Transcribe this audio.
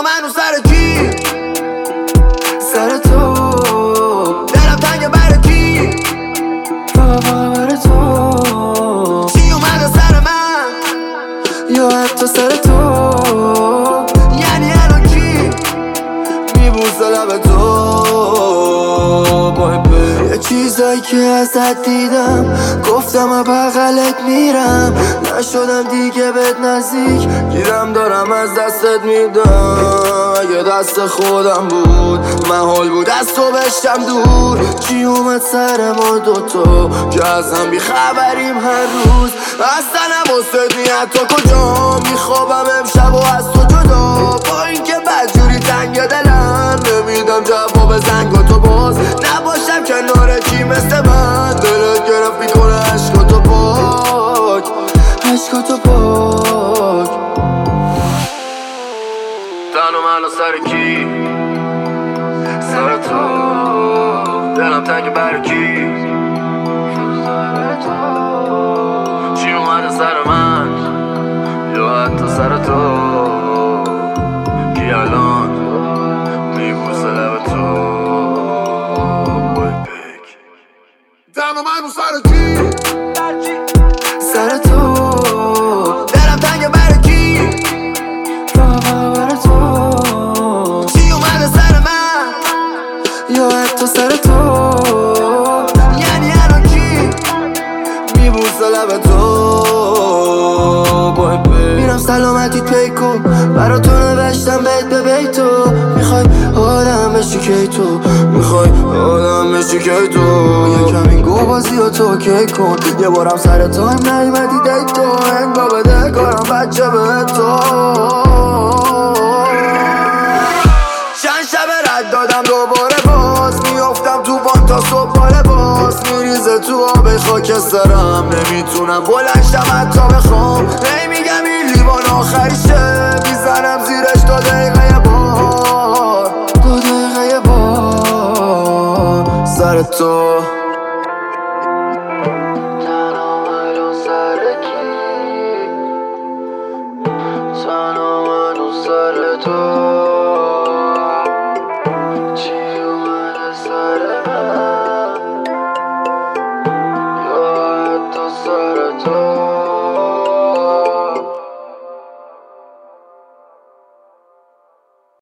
منو سر کی؟ سر تو. دلم تنگ برای کی؟ فقط برای تو. چی اومده سر من یا حتی سر تو؟ یعنی الان کی میبوسه لب تو؟ یه چیزایی که ازت دیدم گفتم بغلت میرم، نشدم دیگه بهت نزدیک، گیرم دارم از دستت میدم. اگه دست خودم بود محال بود از تو بشم دور. چی اومد سر ما دوتا که از هم بیخبریم هر روز؟ اصلا نباست نیت تو کجا میخوابم امشب و از تو جدا. با اینکه بدجوری تنگ دلم نمیدم جواب زنگ تو باز نباشم کنار کی مثل من. دلت گرفت میکنه عشقاتو پاک، عشقاتو پاک. تنم الان سر کی؟ سر تو. دلم تنگ برای کی؟ سر تو. چی اومده سر من یا حتی سر تو؟ کی الان میبوسه لب تو؟ تنم منو سر کی؟ سر تو. دلم تنگ برای کی؟ فقط برای تو. چی اومده سر من یا حتی سر تو؟ یعنی الان کی میبوسه لب تو؟ میرم سلامتی پیکو برا تو نوشتم بیت به بیتو. میخوای آدم بشی کی تو؟ میخوای آدم بشی کی تو؟ یکم این گو بازی و تو کی کن. یه بارم سر تو هم نیمدی دیت تو. انگا بده کارم بچه به تو. چند شب رد دادم دوباره باز میافتم تو بان تا صبح باره باز. میریزه تو آب خاکسترم نمیتونم بلنشم حتی بخوام. هی میگم این لیوان آخریشه میزنم زیرش 2 دقیقه بار 2 دقیقه بار سر تو.